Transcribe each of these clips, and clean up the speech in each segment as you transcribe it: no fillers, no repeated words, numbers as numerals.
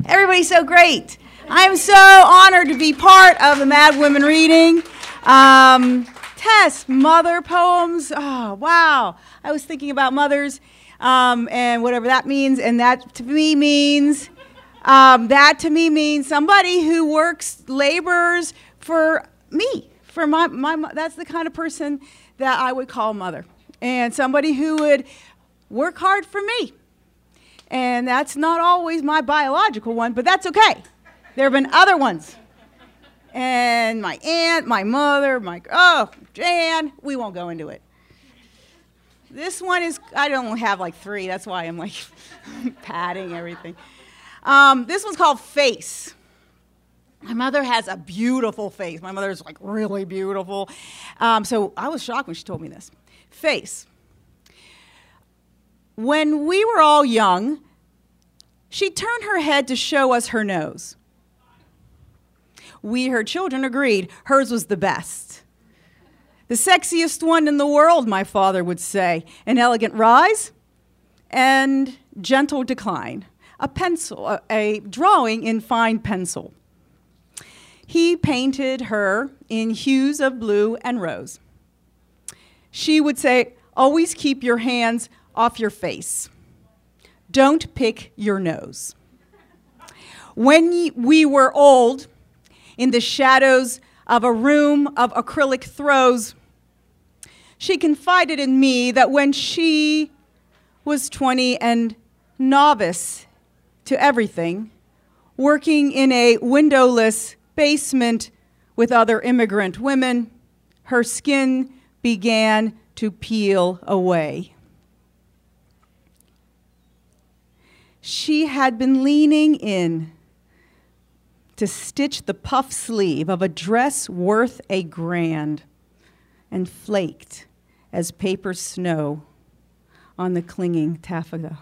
Everybody's so great. I'm so honored to be part of the Mad Women reading. Tess, mother poems. Oh, wow. I was thinking about mothers and whatever that means, and that to me means somebody who works, labors for me, for my. That's the kind of person that I would call mother, and somebody who would work hard for me. And that's not always my biological one, but that's okay. There have been other ones. And my aunt, my mother, Jan, we won't go into it. This one is, I don't have like three, that's why I'm like padding everything. This one's called Face. My mother has a beautiful face. My mother's like really beautiful. So I was shocked when she told me this. Face. When we were all young, she turned her head to show us her nose. We, her children, agreed hers was the best. The sexiest one in the world, my father would say. An elegant rise and gentle decline. A pencil, a drawing in fine pencil. He painted her in hues of blue and rose. She would say, always keep your hands off your face. Don't pick your nose. When we were old, in the shadows of a room of acrylic throws, she confided in me that when she was 20 and novice to everything, working in a windowless basement with other immigrant women, her skin began to peel away. She had been leaning in to stitch the puff sleeve of a dress worth $1,000 and flaked as paper snow on the clinging taffeta.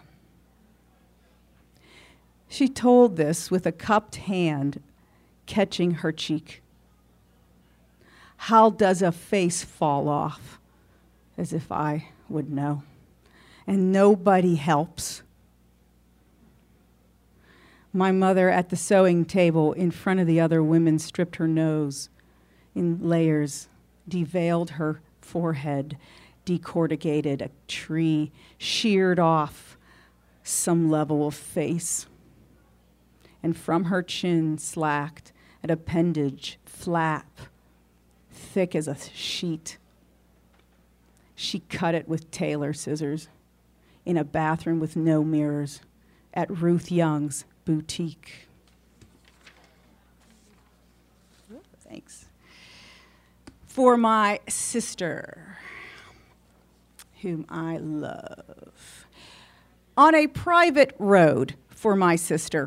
She told this with a cupped hand catching her cheek. How does a face fall off? As if I would know. And nobody helps. My mother at the sewing table in front of the other women stripped her nose in layers, deveiled her forehead, decorticated a tree, sheared off some level of face. And from her chin slacked an appendage flap, thick as a sheet. She cut it with tailor scissors in a bathroom with no mirrors at Ruth Young's boutique. Thanks. For my sister, whom I love. On a private road for my sister.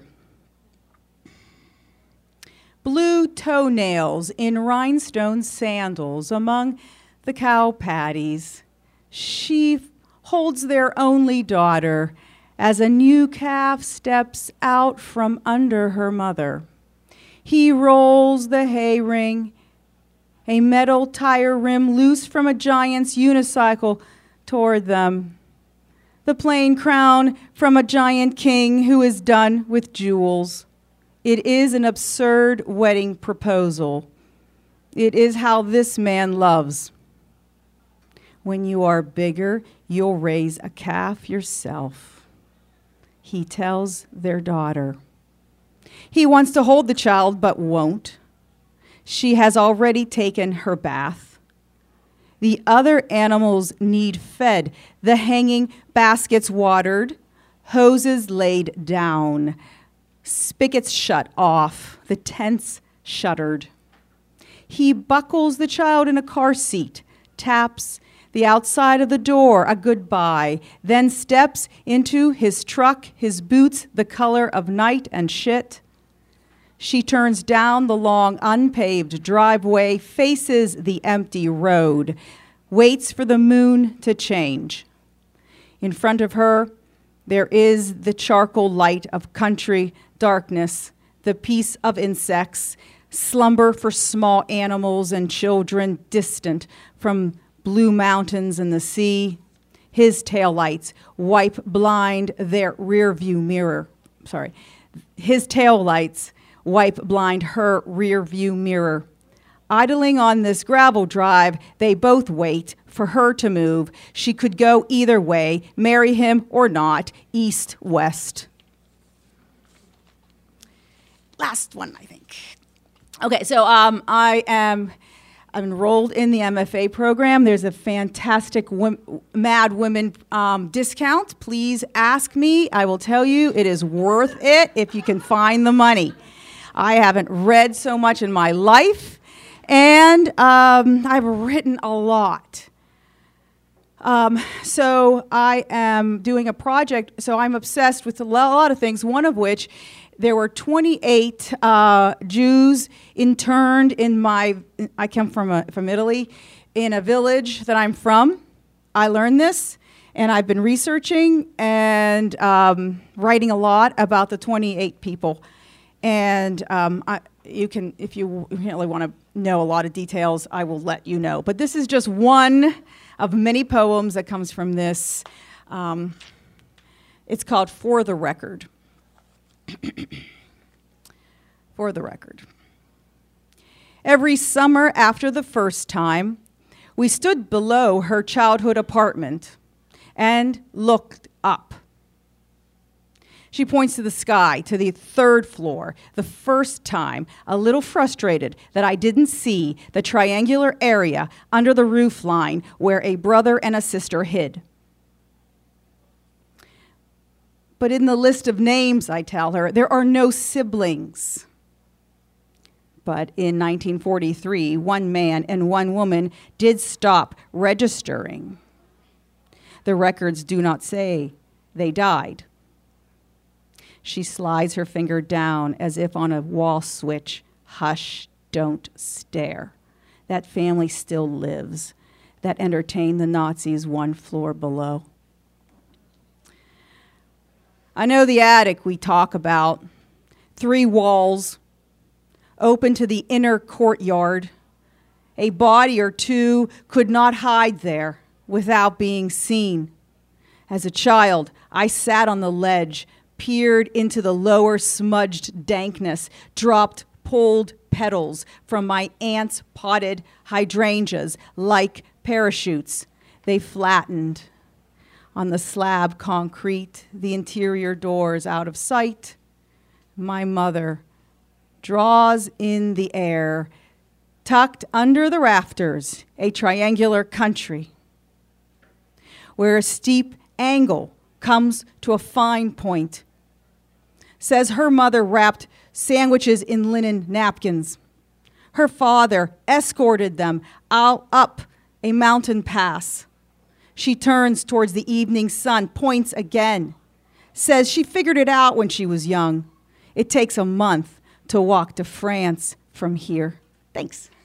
Blue toenails in rhinestone sandals among the cow patties. She holds their only daughter as a new calf steps out from under her mother. He rolls the hay ring, a metal tire rim loose from a giant's unicycle toward them. The plain crown from a giant king who is done with jewels. It is an absurd wedding proposal. It is how this man loves. When you are bigger, you'll raise a calf yourself. He tells their daughter. He wants to hold the child, but won't. She has already taken her bath. The other animals need fed, the hanging baskets watered, hoses laid down, spigots shut off, the tents shuttered. He buckles the child in a car seat, taps the outside of the door, a goodbye, then steps into his truck, his boots the color of night and shit. She turns down the long, unpaved driveway, faces the empty road, waits for the moon to change. In front of her, there is the charcoal light of country darkness, the peace of insects, slumber for small animals and children distant from blue mountains and the sea. His taillights wipe blind their rear view mirror. His taillights wipe blind her rear view mirror. Idling on this gravel drive, they both wait for her to move. She could go either way, marry him or not, east, west. Last one, I think. Okay, so I'm enrolled in the MFA program. There's a fantastic Mad Women discount. Please ask me. I will tell you it is worth it if you can find the money. I haven't read so much in my life, and I've written a lot. So I am doing a project, so I'm obsessed with a lot of things, one of which there were 28 Jews interned in I come from Italy, in a village that I'm from. I learned this, and I've been researching and writing a lot about the 28 people. And you can, if you really want to know a lot of details, I will let you know. But this is just one of many poems that comes from this. It's called For the Record. For the record. Every summer after the first time, we stood below her childhood apartment and looked up. She points to the sky, to the third floor, the first time, a little frustrated that I didn't see the triangular area under the roof line where a brother and a sister hid. But in the list of names, I tell her, there are no siblings. But in 1943, one man and one woman did stop registering. The records do not say they died. She slides her finger down as if on a wall switch. Hush, don't stare. That family still lives, that entertained the Nazis one floor below. I know the attic we talk about, 3 walls, open to the inner courtyard. A body or two could not hide there without being seen. As a child, I sat on the ledge, peered into the lower smudged dankness, dropped pulled petals from my aunt's potted hydrangeas like parachutes. They flattened on the slab concrete, the interior doors out of sight. My mother draws in the air, tucked under the rafters, a triangular country where a steep angle comes to a fine point. Says her mother wrapped sandwiches in linen napkins. Her father escorted them out up a mountain pass. She turns towards the evening sun, points again, says she figured it out when she was young. It takes a month to walk to France from here. Thanks.